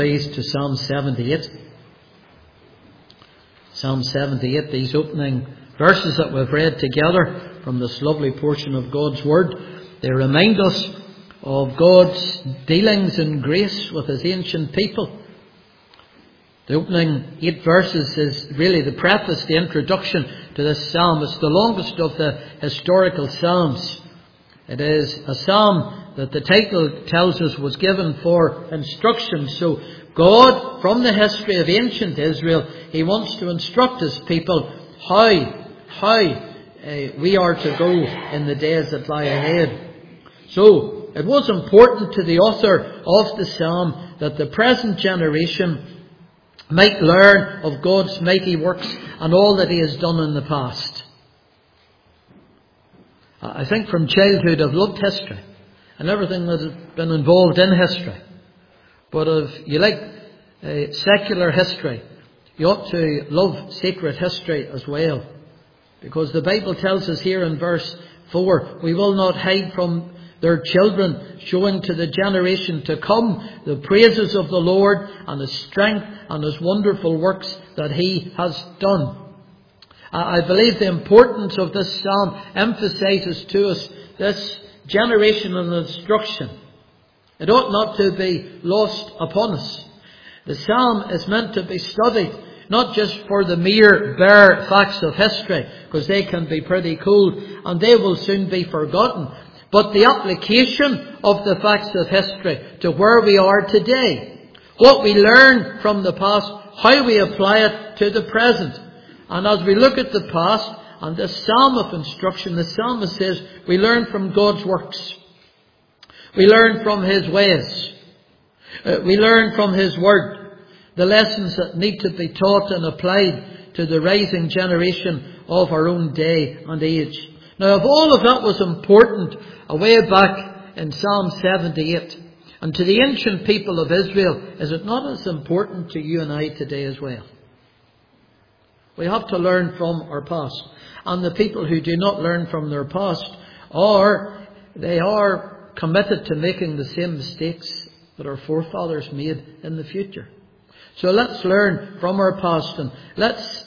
To Psalm 78. Psalm 78, these opening verses that we've read together from this lovely portion of God's Word, they remind us of God's dealings in grace with His ancient people. The opening 8 verses is really the preface, the introduction to this psalm. It's the longest of the historical psalms. It is a psalm that the title tells us was given for instruction. So God, from the history of ancient Israel, He wants to instruct His people how we are to go in the days that lie ahead. So it was important to the author of the psalm that the present generation might learn of God's mighty works and all that He has done in the past. I think from childhood I've loved history and everything that has been involved in history. But if you like secular history, you ought to love sacred history as well. Because the Bible tells us here in verse 4, we will not hide from their children, showing to the generation to come the praises of the Lord and His strength and His wonderful works that He has done. I believe the importance of this psalm emphasizes to us this generational instruction. It ought not to be lost upon us. The psalm is meant to be studied, not just for the mere bare facts of history, because they can be pretty cold and they will soon be forgotten, but the application of the facts of history to where we are today. What we learn from the past, how we apply it to the present. And as we look at the past and this psalm of instruction, the psalmist says we learn from God's works. We learn from His ways. We learn from His Word. The lessons that need to be taught and applied to the rising generation of our own day and age. Now, if all of that was important way back in Psalm 78, and to the ancient people of Israel, is it not as important to you and I today as well? We have to learn from our past. And the people who do not learn from their past they are committed to making the same mistakes that our forefathers made in the future. So let's learn from our past, and let's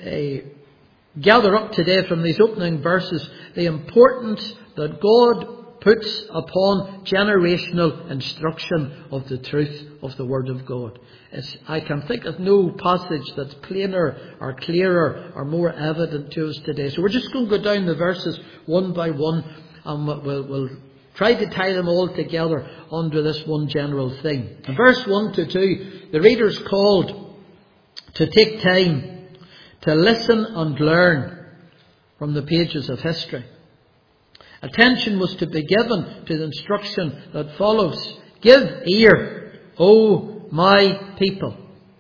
gather up today from these opening verses the importance that God puts upon generational instruction of the truth of the Word of God. I can think of no passage that's plainer or clearer or more evident to us today. So we're just going to go down the verses one by one, and we'll try to tie them all together under this one general thing. In verse 1 to 2, the reader's called to take time to listen and learn from the pages of history. Attention was to be given to the instruction that follows. Give ear, O my people.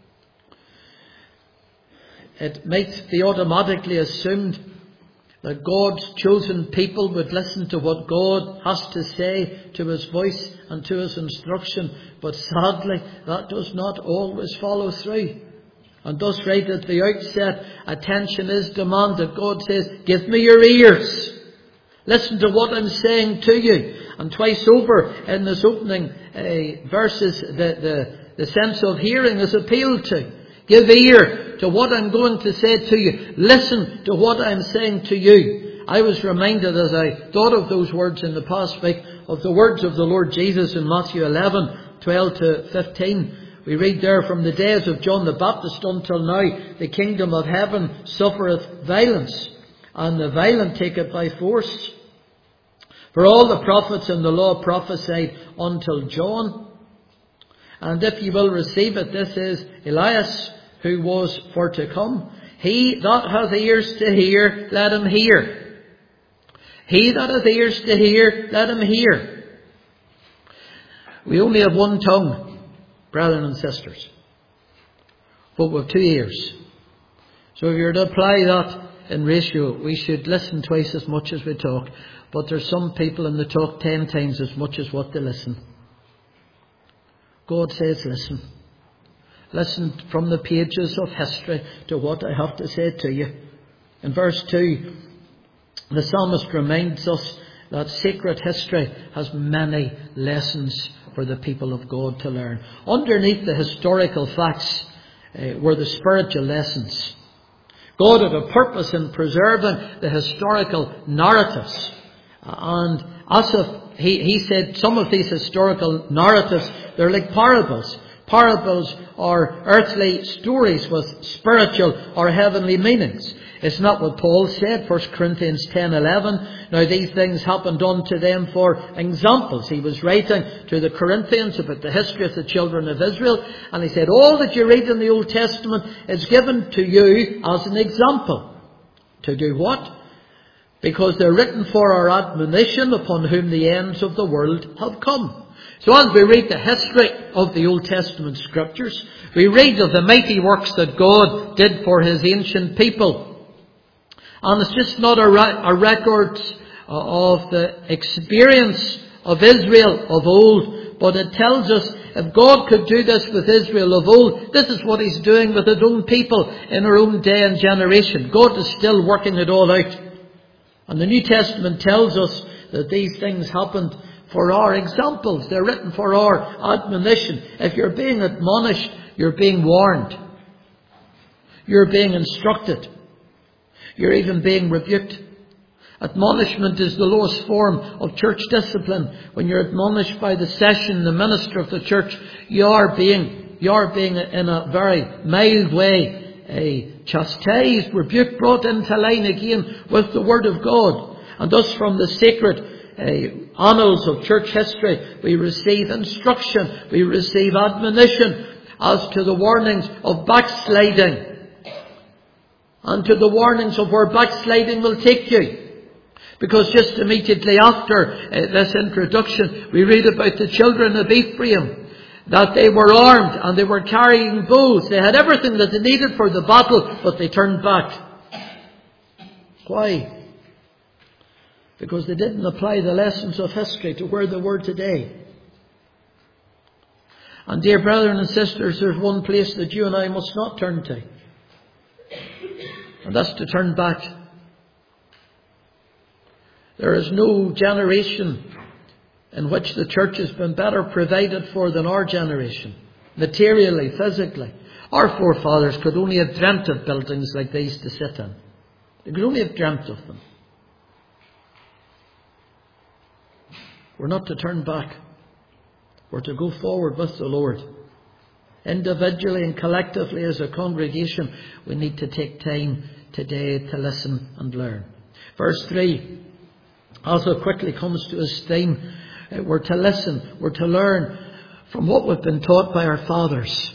It might be automatically assumed that God's chosen people would listen to what God has to say, to His voice and to His instruction. But sadly, that does not always follow through. And thus right at the outset, attention is demanded. God says, give me your ears. Listen to what I'm saying to you. And twice over in this opening verses, the sense of hearing is appealed to. Give ear to what I'm going to say to you. Listen to what I'm saying to you. I was reminded as I thought of those words in the past week of the words of the Lord Jesus in Matthew 11, 12 to 15. We read there, from the days of John the Baptist until now, the kingdom of heaven suffereth violence, and the violent take it by force. For all the prophets and the law prophesied until John. And if you will receive it, this is Elias, who was for to come. He that hath ears to hear, let him hear. He that hath ears to hear, let him hear. We only have one tongue, brethren and sisters, but with 2 ears. So if you were to apply that in ratio, we should listen twice as much as we talk. But there's some people in the talk 10 times as much as what they listen. God says, listen. Listen from the pages of history to what I have to say to you. In verse 2, the psalmist reminds us that sacred history has many lessons for the people of God to learn. Underneath the historical facts were the spiritual lessons. God had a purpose in preserving the historical narratives. And Asaph, he said some of these historical narratives, they're like parables. Parables are earthly stories with spiritual or heavenly meanings. It's not what Paul said, 1 Corinthians 10:11. Now these things happened unto them for examples. He was writing to the Corinthians about the history of the children of Israel. And he said, all that you read in the Old Testament is given to you as an example. To do what? Because they're written for our admonition, upon whom the ends of the world have come. So as we read the history of the Old Testament scriptures, we read of the mighty works that God did for his ancient people. And it's just not a record of the experience of Israel of old, but it tells us if God could do this with Israel of old, this is what he's doing with his own people in our own day and generation. God is still working it all out. And the New Testament tells us that these things happened for our examples. They're written for our admonition. If you're being admonished, you're being warned. You're being instructed. You're even being rebuked. Admonishment is the lowest form of church discipline. When you're admonished by the session, the minister of the church, you are being in a very mild way chastised, rebuked, brought into line again with the Word of God. And thus from the sacred annals of church history, we receive instruction, we receive admonition as to the warnings of backsliding and to the warnings of where backsliding will take you. Because just immediately after this introduction, we read about the children of Ephraim, that they were armed and they were carrying bows. They had everything that they needed for the battle, but they turned back. Why? Because they didn't apply the lessons of history to where they were today. And dear brethren and sisters, there's one place that you and I must not turn to. And that's to turn back. There is no generation in which the church has been better provided for than our generation. Materially, physically. Our forefathers could only have dreamt of buildings like these to sit in. They could only have dreamt of them. We're not to turn back. We're to go forward with the Lord. Individually and collectively as a congregation, we need to take time today to listen and learn. Verse 3 also quickly comes to his theme. We're to listen, we're to learn from what we've been taught by our fathers.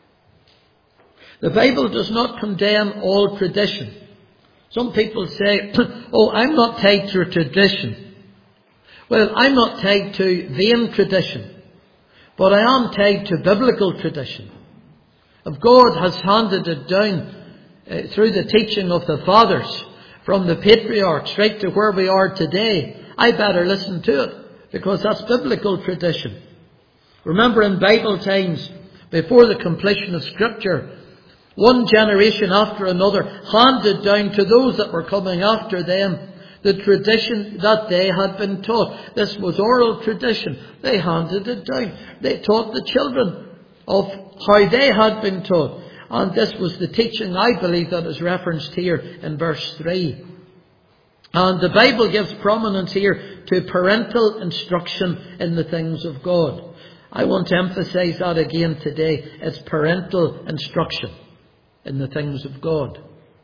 The Bible does not condemn all tradition. Some people say, oh, I'm not tied to tradition. Well, I'm not tied to vain tradition. But I am tied to biblical tradition. If God has handed it down through the teaching of the fathers, from the patriarchs right to where we are today, I better listen to it, because that's biblical tradition. Remember in Bible times, before the completion of Scripture, one generation after another handed down to those that were coming after them the tradition that they had been taught. This was oral tradition. They handed it down. They taught the children of how they had been taught. And this was the teaching, I believe, that is referenced here in verse 3. And the Bible gives prominence here to parental instruction in the things of God. I want to emphasize that again today. It's parental instruction in the things of God.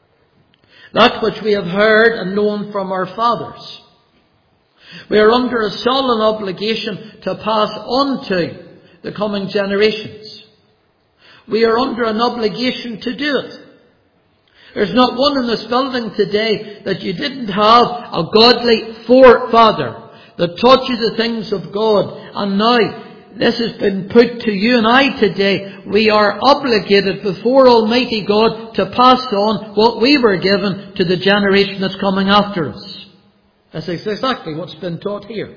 That which we have heard and known from our fathers. We are under a solemn obligation to pass on to the coming generations. We are under an obligation to do it. There's not one in this building today that you didn't have a godly forefather that taught you the things of God. And now this has been put to you and I today. We are obligated before Almighty God to pass on what we were given to the generation that's coming after us. That's exactly what's been taught here.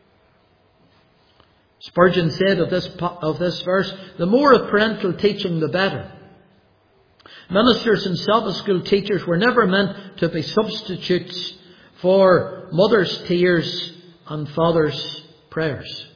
Spurgeon said of this verse, the more of parental teaching, the better. Ministers and Sabbath school teachers were never meant to be substitutes for mothers' tears and fathers' prayers.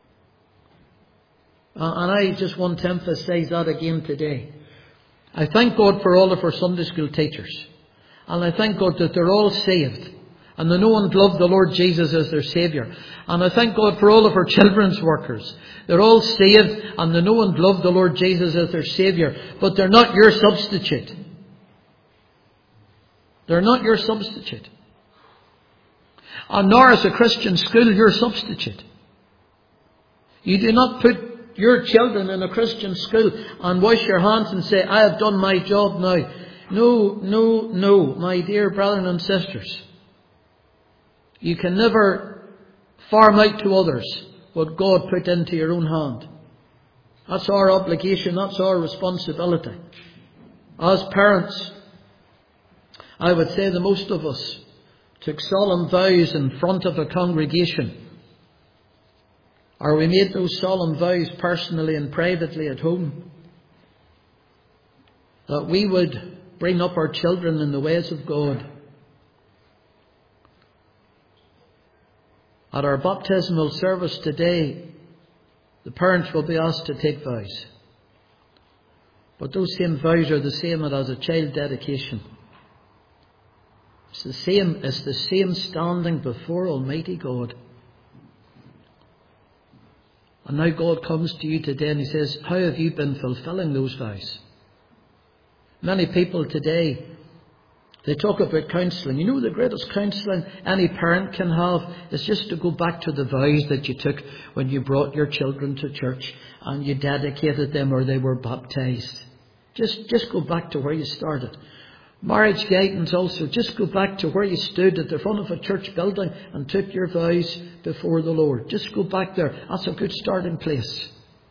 And I just want to emphasize that again today. I thank God for all of our Sunday school teachers. And I thank God that they're all saved. And they know and love the Lord Jesus as their Saviour. And I thank God for all of our children's workers. They're all saved and they know and love the Lord Jesus as their Saviour. But they're not your substitute. They're not your substitute. And nor is a Christian school your substitute. You do not put your children in a Christian school and wash your hands and say, I have done my job now. No, my dear brethren and sisters. You can never farm out to others what God put into your own hand. That's our obligation, that's our responsibility. As parents, I would say that most of us took solemn vows in front of a congregation. Or we made those solemn vows personally and privately at home. That we would bring up our children in the ways of God. At our baptismal service today, the parents will be asked to take vows. But those same vows are the same as a child dedication. It's the same standing before Almighty God. And now God comes to you today and He says, how have you been fulfilling those vows? Many people today, they talk about counselling. You know, the greatest counselling any parent can have is just to go back to the vows that you took when you brought your children to church and you dedicated them or they were baptised. Just go back to where you started. Marriage guidance also, just go back to where you stood at the front of a church building and took your vows before the Lord. Just go back there. That's a good starting place.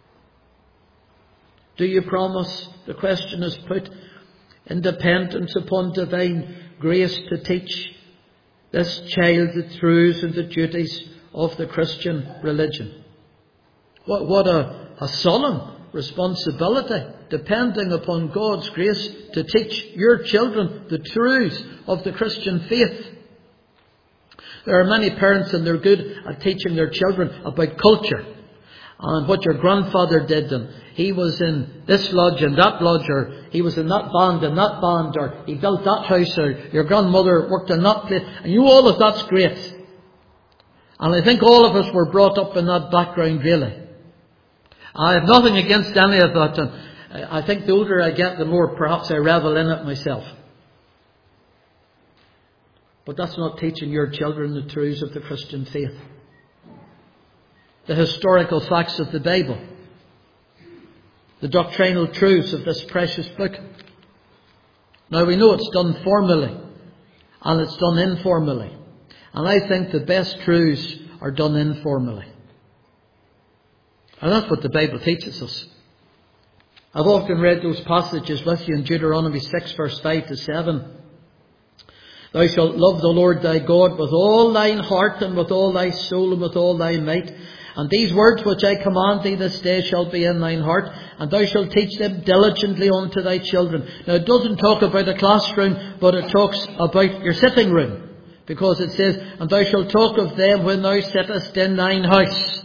Do you promise, the question is put, in dependence upon divine grace to teach this child the truths and the duties of the Christian religion? What a solemn responsibility, depending upon God's grace to teach your children the truths of the Christian faith. There are many parents and they're good at teaching their children about culture and what your grandfather did, and he was in this lodge and that lodge, or he was in that band and that band, or he built that house, or your grandmother worked in that place. And you know, all of that's great. And I think all of us were brought up in that background really. I have nothing against any of that, and I think the older I get, the more perhaps I revel in it myself. But that's not teaching your children the truths of the Christian faith. The historical facts of the Bible. The doctrinal truths of this precious book. Now we know it's done formally and it's done informally. And I think the best truths are done informally. And that's what the Bible teaches us. I've often read those passages with you in Deuteronomy 6 verse 5 to 7. Thou shalt love the Lord thy God with all thine heart and with all thy soul and with all thy might. And these words which I command thee this day shall be in thine heart, and thou shalt teach them diligently unto thy children. Now it doesn't talk about a classroom, but it talks about your sitting room. Because it says, and thou shalt talk of them when thou sittest in thine house.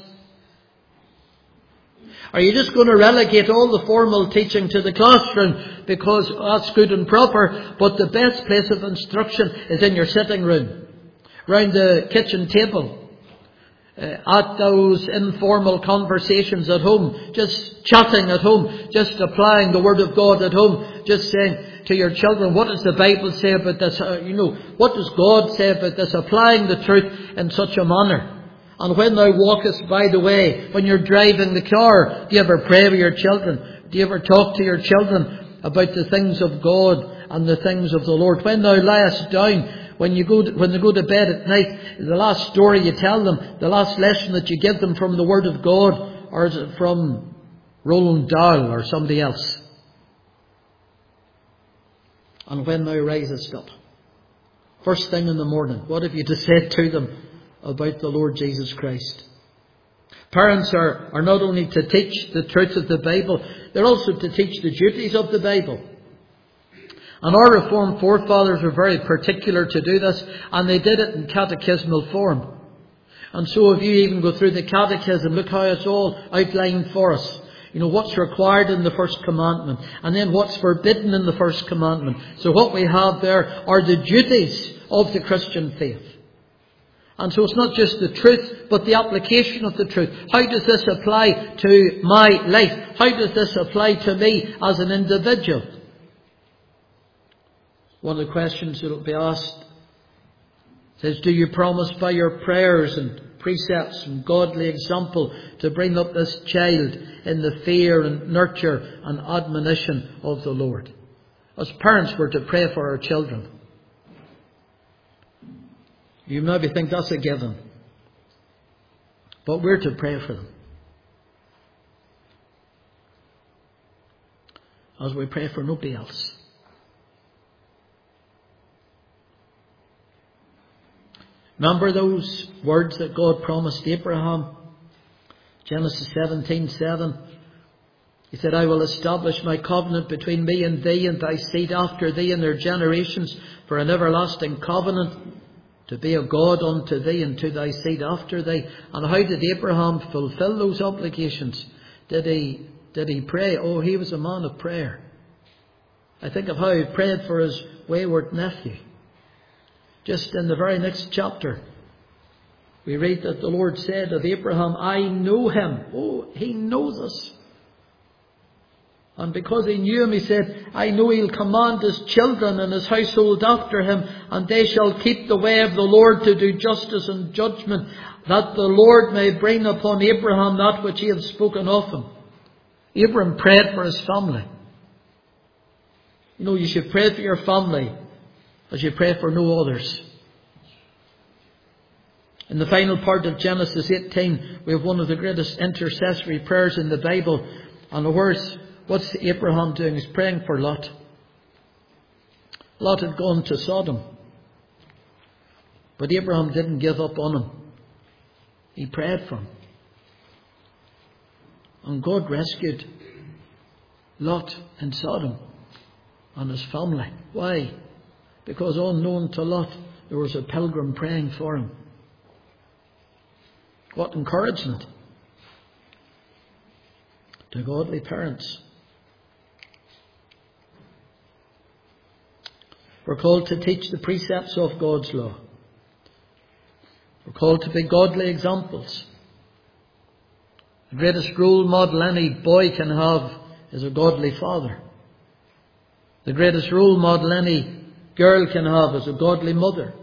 Are you just going to relegate all the formal teaching to the classroom because that's good and proper, but the best place of instruction is in your sitting room, round the kitchen table, at those informal conversations at home, just chatting at home, just applying the Word of God at home, just saying to your children, what does the Bible say about this? What does God say about this? Applying the truth in such a manner. And when thou walkest by the way, when you're driving the car, do you ever pray with your children? Do you ever talk to your children about the things of God and the things of the Lord? When thou liest down, when they go to bed at night, the last story you tell them, the last lesson that you give them from the Word of God, or is it from Roland Dahl or somebody else? And when thou risest up, first thing in the morning, what have you to say to them about the Lord Jesus Christ? Parents are not only to teach the truth of the Bible, they're also to teach the duties of the Bible. And our Reformed forefathers were very particular to do this, and they did it in catechismal form. And so if you even go through the catechism, look how it's all outlined for us. You know, what's required in the first commandment, and then what's forbidden in the first commandment. So what we have there are the duties of the Christian faith. And so it's not just the truth, but the application of the truth. How does this apply to my life? How does this apply to me as an individual? One of the questions that will be asked says, do you promise by your prayers and precepts and godly example to bring up this child in the fear and nurture and admonition of the Lord? As parents, we're to pray for our children. You maybe think that's a given, but we're to pray for them. As we pray for nobody else. Remember those words that God promised Abraham? Genesis 17:7. He said, I will establish my covenant between me and thee and thy seed after thee and their generations for an everlasting covenant, to be a God unto thee and to thy seed after thee. And how did Abraham fulfill those obligations? Did he pray? Oh, he was a man of prayer. I think of how he prayed for his wayward nephew. Just in the very next chapter, we read that the Lord said of Abraham, I know him. Oh, he knows us. And because he knew him, he said, I know he'll command his children and his household after him, and they shall keep the way of the Lord to do justice and judgment, that the Lord may bring upon Abraham that which he hath spoken of him. Abraham prayed for his family. You know, you should pray for your family as you pray for no others. In the final part of Genesis 18, we have one of the greatest intercessory prayers in the Bible. And the words, what's Abraham doing? He's praying for Lot. Lot had gone to Sodom. But Abraham didn't give up on him. He prayed for him. And God rescued Lot in Sodom and his family. Why? Because unknown to Lot, there was a pilgrim praying for him. What encouragement to godly parents. We're called to teach the precepts of God's law. We're called to be godly examples. The greatest role model any boy can have is a godly father. The greatest role model any girl can have is a godly mother.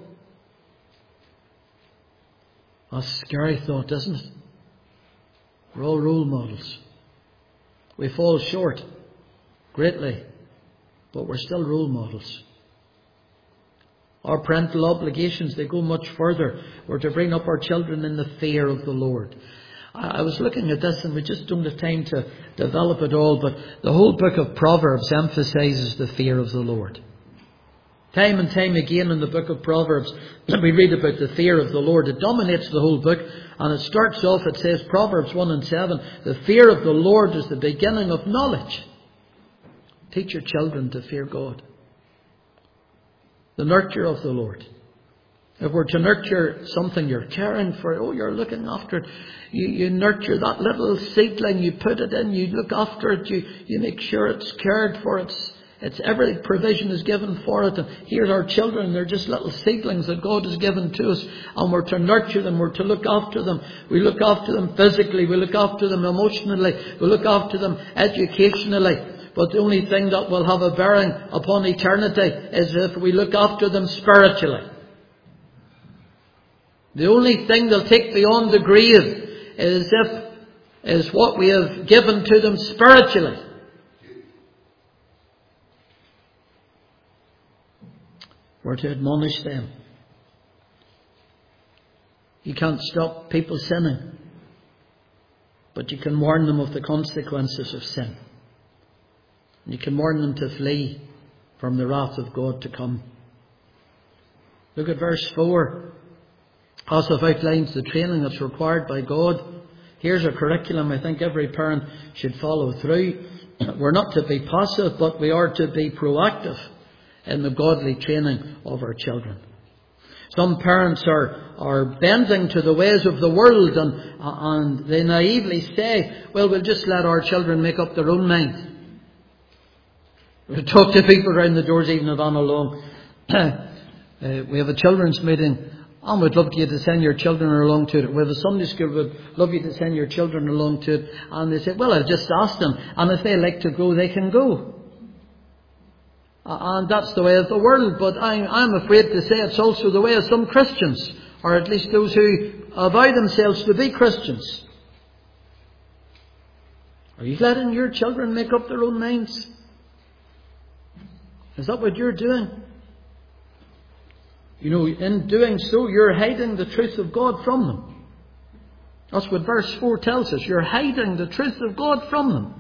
That's a scary thought, isn't it? We're all role models. We fall short greatly, but we're still role models. Our parental obligations, they go much further. We're to bring up our children in the fear of the Lord. I was looking at this, and we just don't have time to develop it all, but the whole book of Proverbs emphasizes the fear of the Lord. Time and time again in the book of Proverbs, we read about the fear of the Lord. It dominates the whole book, and it starts off, it says, Proverbs 1:7, the fear of the Lord is the beginning of knowledge. Teach your children to fear God. The nurture of the Lord. If we're to nurture something, you're caring for it. Oh, you're looking after it. You nurture that little seedling. You put it in. You look after it. You make sure it's cared for. It's every provision is given for it. And here's our children. They're just little seedlings that God has given to us. And we're to nurture them. We're to look after them. We look after them physically. We look after them emotionally. We look after them educationally. But the only thing that will have a bearing upon eternity is if we look after them spiritually. The only thing they'll take beyond the grave is what we have given to them spiritually. We're to admonish them. You can't stop people sinning, but you can warn them of the consequences of sin. And you can warn them to flee from the wrath of God to come. Look at verse 4. Also outlines the training that's required by God. Here's a curriculum I think every parent should follow through. We're not to be passive, but we are to be proactive in the godly training of our children. Some parents are bending to the ways of the world, and they naively say, well, we'll just let our children make up their own mind. We talk to people around the doors, even at Anna Long. We have a children's meeting, and we'd love you to send your children along to it. We have a Sunday school, we'd love you to send your children along to it. And they say, well, I've just asked them, and if they like to go, they can go. And that's the way of the world, but I'm afraid to say it's also the way of some Christians, or at least those who avow themselves to be Christians. Are you letting your children make up their own minds? Is that what you're doing? You know, in doing so, you're hiding the truth of God from them. That's what verse 4 tells us. You're hiding the truth of God from them.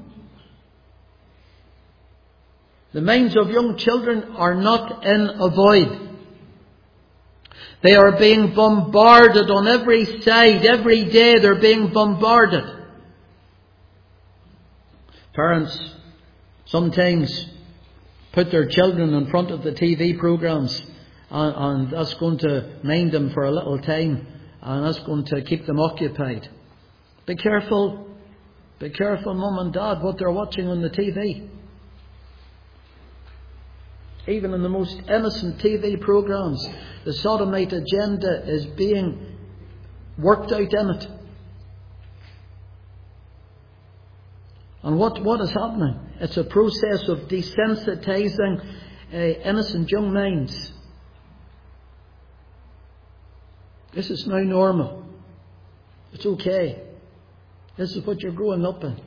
The minds of young children are not in a void. They are being bombarded on every side. Every day they're being bombarded. Parents sometimes put their children in front of the TV programs, and that's going to mind them for a little time, and that's going to keep them occupied. Be careful, Mum and Dad, what they're watching on the TV. Even in the most innocent TV programs, the sodomite agenda is being worked out in it. And what is happening? It's a process of desensitizing innocent young minds. This is now normal. It's okay. This is what you're growing up in.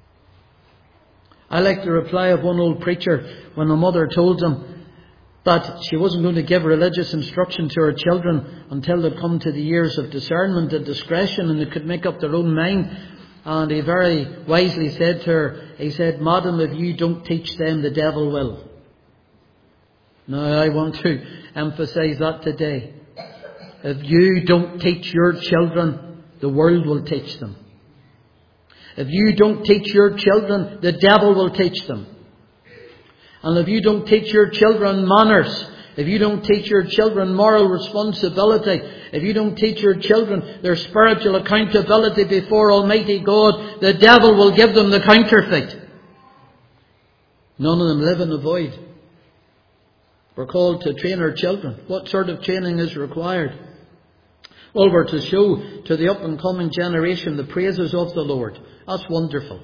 I like the reply of one old preacher when a mother told him that she wasn't going to give religious instruction to her children until they'd come to the years of discernment and discretion and they could make up their own mind. And he very wisely said to her, he said, Madam, if you don't teach them, the devil will. Now I want to emphasize that today. If you don't teach your children, the world will teach them. If you don't teach your children, the devil will teach them. And if you don't teach your children manners, if you don't teach your children moral responsibility, if you don't teach your children their spiritual accountability before Almighty God, the devil will give them the counterfeit. None of them live in the void. We're called to train our children. What sort of training is required? Well, we're to show to the up and coming generation the praises of the Lord. That's wonderful.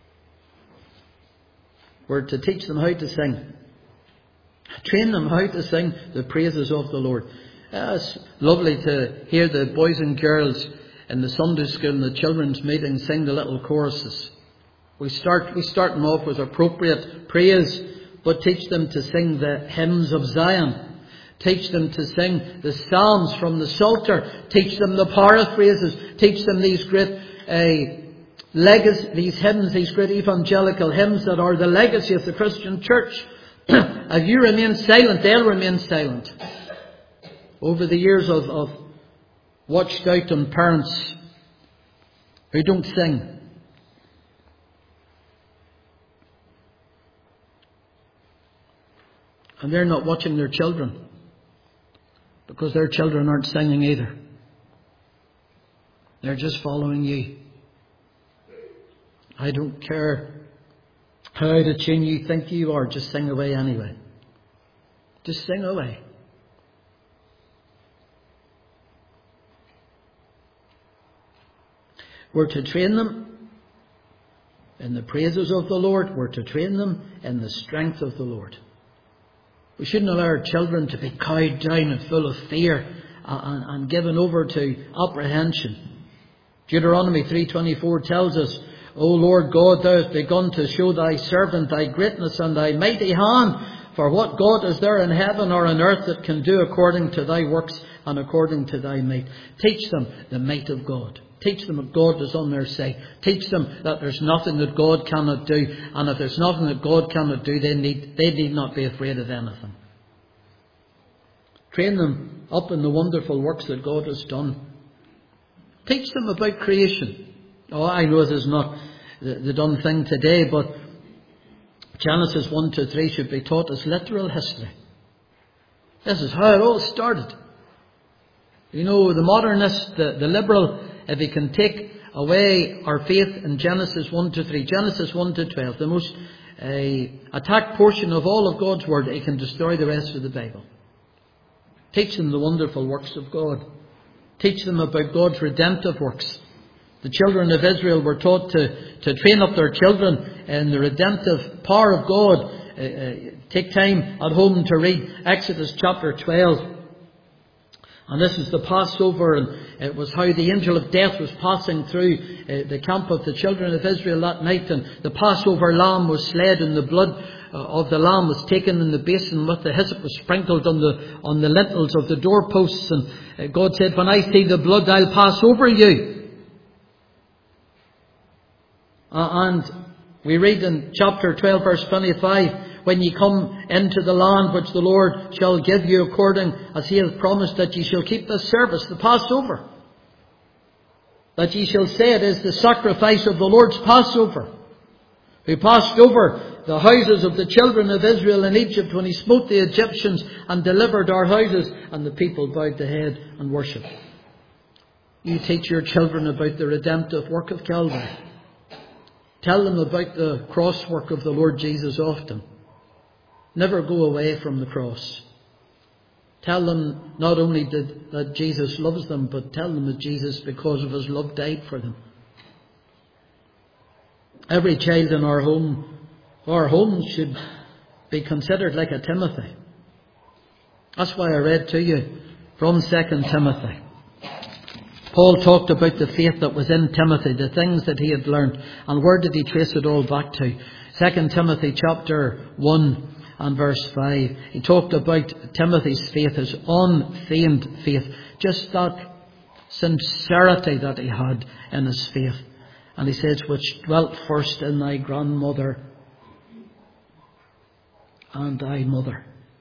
We're to teach them how to sing. Train them how to sing the praises of the Lord. It's lovely to hear the boys and girls in the Sunday school and the children's meeting sing the little choruses. We start them off with appropriate praise, but teach them to sing the hymns of Zion. Teach them to sing the psalms from the Psalter. Teach them the paraphrases. Teach them these great legacy, these hymns, these great evangelical hymns that are the legacy of the Christian church. If you remain silent, they'll remain silent. Over the years I've watched out on parents who don't sing. And they're not watching their children, because their children aren't singing either. They're just following you. I don't care how out of tune you think you are, just sing away anyway. Just sing away. We're to train them in the praises of the Lord. We're to train them in the strength of the Lord. We shouldn't allow our children to be cowed down and full of fear and given over to apprehension. Deuteronomy 3:24 tells us, O Lord God, thou hast begun to show thy servant thy greatness and thy mighty hand. For what God is there in heaven or on earth that can do according to thy works and according to thy might? Teach them the might of God. Teach them that God is on their side. Teach them that there's nothing that God cannot do. And if there's nothing that God cannot do, they need not be afraid of anything. Train them up in the wonderful works that God has done. Teach them about creation. Oh, I know this is not the done thing today, but Genesis 1-3 should be taught as literal history. This is how it all started. You know, the modernist, the liberal, if he can take away our faith in Genesis 1 to 3, Genesis 1 to 12, the most attacked portion of all of God's Word, he can destroy the rest of the Bible. Teach them the wonderful works of God. Teach them about God's redemptive works. The children of Israel were taught to train up their children in the redemptive power of God. Take time at home to read Exodus chapter 12. And this is the Passover, and it was how the angel of death was passing through the camp of the children of Israel that night, and the Passover lamb was slain, and the blood of the lamb was taken in the basin with the hyssop was sprinkled on the lintels of the doorposts, and God said, when I see the blood, I'll pass over you. And we read in chapter 12 verse 25, when ye come into the land which the Lord shall give you according as he hath promised, that ye shall keep this service, the Passover. That ye shall say it is the sacrifice of the Lord's Passover, who passed over the houses of the children of Israel in Egypt when he smote the Egyptians and delivered our houses. And the people bowed the head and worshipped. You teach your children about the redemptive work of Calvary. Tell them about the cross work of the Lord Jesus often. Never go away from the cross. Tell them not only that Jesus loves them, but tell them that Jesus, because of his love, died for them. Every child in our home should be considered like a Timothy. That's why I read to you from 2 Timothy. Paul talked about the faith that was in Timothy, the things that he had learned. And where did he trace it all back to? 2 Timothy chapter 1 and verse 5. He talked about Timothy's faith, his unfeigned faith. Just that sincerity that he had in his faith. And he says, which dwelt first in thy grandmother and thy mother.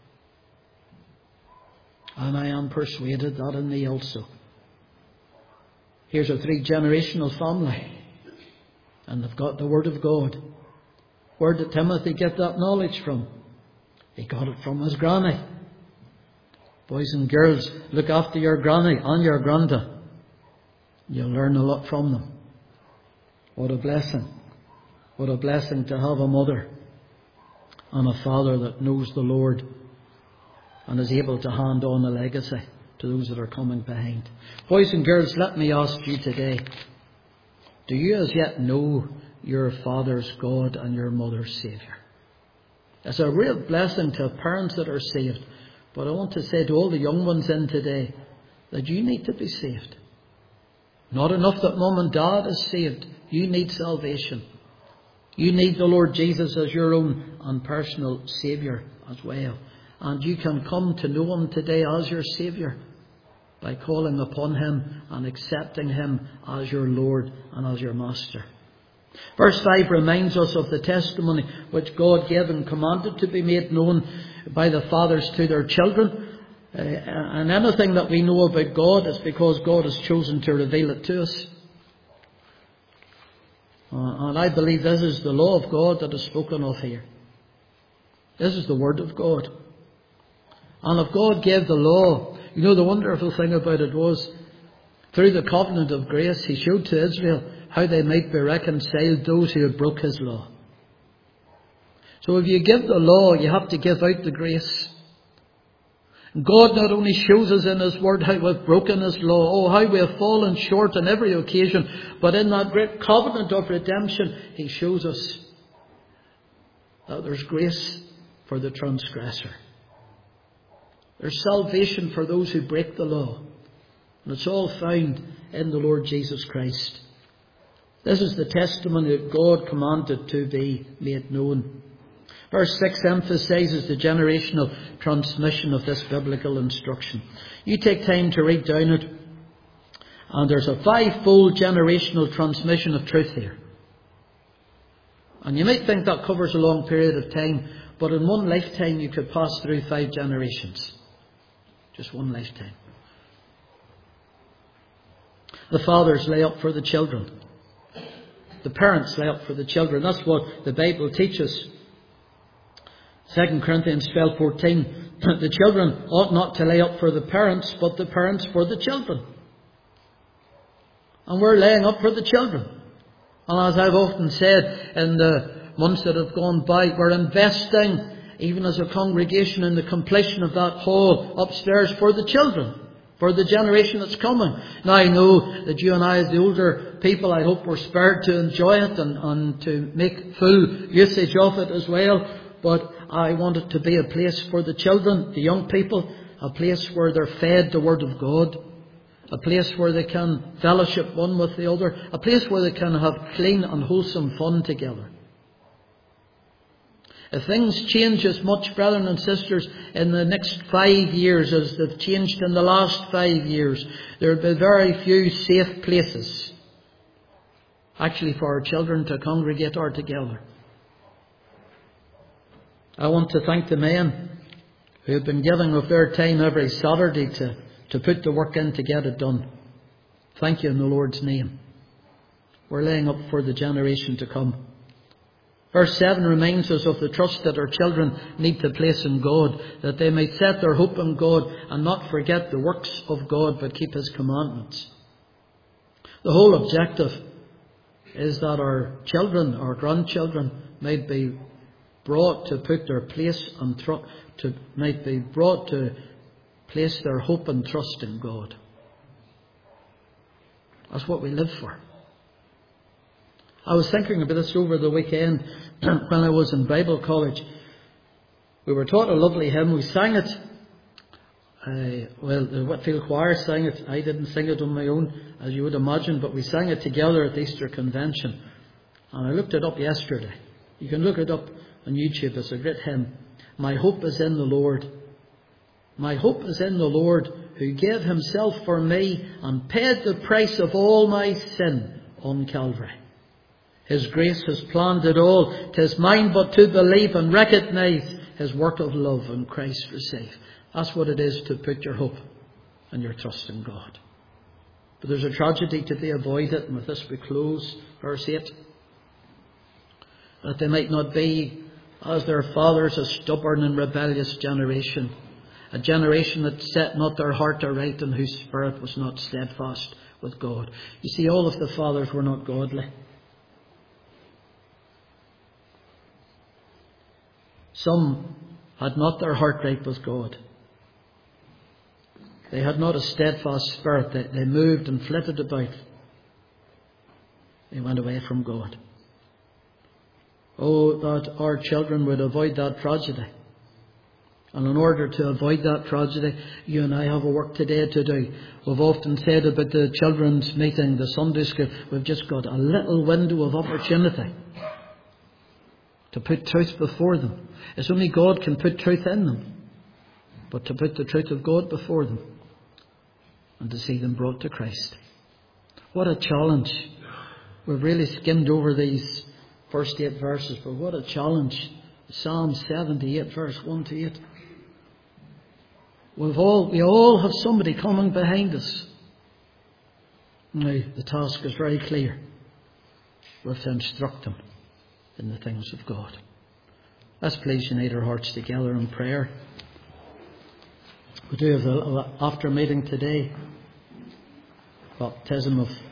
And I am persuaded that in thee also. Here's a 3-generational family. And they've got the Word of God. Where did Timothy get that knowledge from? He got it from his granny. Boys and girls, look after your granny and your granda. You'll learn a lot from them. What a blessing. What a blessing to have a mother and a father that knows the Lord and is able to hand on a legacy to those that are coming behind. Boys and girls, let me ask you today, do you as yet know your father's God and your mother's Saviour? It's a real blessing to parents that are saved. But I want to say to all the young ones in today that you need to be saved. Not enough that mum and dad is saved. You need salvation. You need the Lord Jesus as your own and personal Saviour as well. And you can come to know him today as your Saviour by calling upon him and accepting him as your Lord and as your Master. Verse 5 reminds us of the testimony which God gave and commanded to be made known by the fathers to their children. And anything that we know about God is because God has chosen to reveal it to us. And I believe this is the law of God that is spoken of here. This is the Word of God. And if God gave the law, you know, the wonderful thing about it was, through the covenant of grace, he showed to Israel how they might be reconciled, those who had broke his law. So if you give the law, you have to give out the grace. God not only shows us in his word how we've broken his law, how we have fallen short on every occasion, but in that great covenant of redemption, he shows us that there's grace for the transgressor. There's salvation for those who break the law. And it's all found in the Lord Jesus Christ. This is the testimony that God commanded to be made known. Verse 6 emphasizes the generational transmission of this biblical instruction. You take time to read down it, and there's a 5-fold generational transmission of truth here. And you might think that covers a long period of time, but in one lifetime you could pass through 5 generations. Just one lifetime. The fathers lay up for the children. The parents lay up for the children. That's what the Bible teaches. 2 Corinthians 12:14. the children ought not to lay up for the parents, but the parents for the children. And we're laying up for the children. And as I've often said in the months that have gone by, we're investing, even as a congregation, in the completion of that hall upstairs for the children, for the generation that's coming. Now I know that you and I, as the older people, I hope we're spared to enjoy it and to make full usage of it as well. But I want it to be a place for the children, the young people, a place where they're fed the Word of God, a place where they can fellowship one with the other, a place where they can have clean and wholesome fun together. If things change as much, brethren and sisters, in the next 5 years as they've changed in the last 5 years, there will be very few safe places actually for our children to congregate or together. I want to thank the men who have been giving of their time every Saturday to put the work in to get it done. Thank you in the Lord's name. We're laying up for the generation to come. Verse 7 reminds us of the trust that our children need to place in God, that they may set their hope in God and not forget the works of God, but keep His commandments. The whole objective is that our children, our grandchildren, might be brought to put their place and might be brought to place their hope and trust in God. That's what we live for. I was thinking about this over the weekend when I was in Bible college. We were taught a lovely hymn. We sang it. The Whitfield Choir sang it. I didn't sing it on my own, as you would imagine, but we sang it together at the Easter Convention. And I looked it up yesterday. You can look it up on YouTube. It's a great hymn. My hope is in the Lord. My hope is in the Lord, who gave Himself for me and paid the price of all my sin on Calvary. His grace has planned it all. 'Tis mine but to believe and recognise His work of love in Christ receive. That's what it is to put your hope and your trust in God. But there's a tragedy to be avoided, and with this we close. Verse 8. That they might not be, as their fathers, a stubborn and rebellious generation, a generation that set not their heart aright and whose spirit was not steadfast with God. You see, all of the fathers were not godly. Some had not their heart right with God. They had not a steadfast spirit. They moved and flitted about. They went away from God. Oh, that our children would avoid that tragedy. And in order to avoid that tragedy, you and I have a work today to do. We've often said about the children's meeting, the Sunday school, we've just got a little window of opportunity to put truth before them. It's only God can put truth in them. But to put the truth of God before them and to see them brought to Christ. What a challenge. We've really skimmed over these first 8 verses, but what a challenge. Psalm 78, verse 1 to 8. We all have somebody coming behind us. Now, the task is very clear. We have to instruct them in the things of God. Let's please unite our hearts together in prayer. We do have the after meeting today, baptism of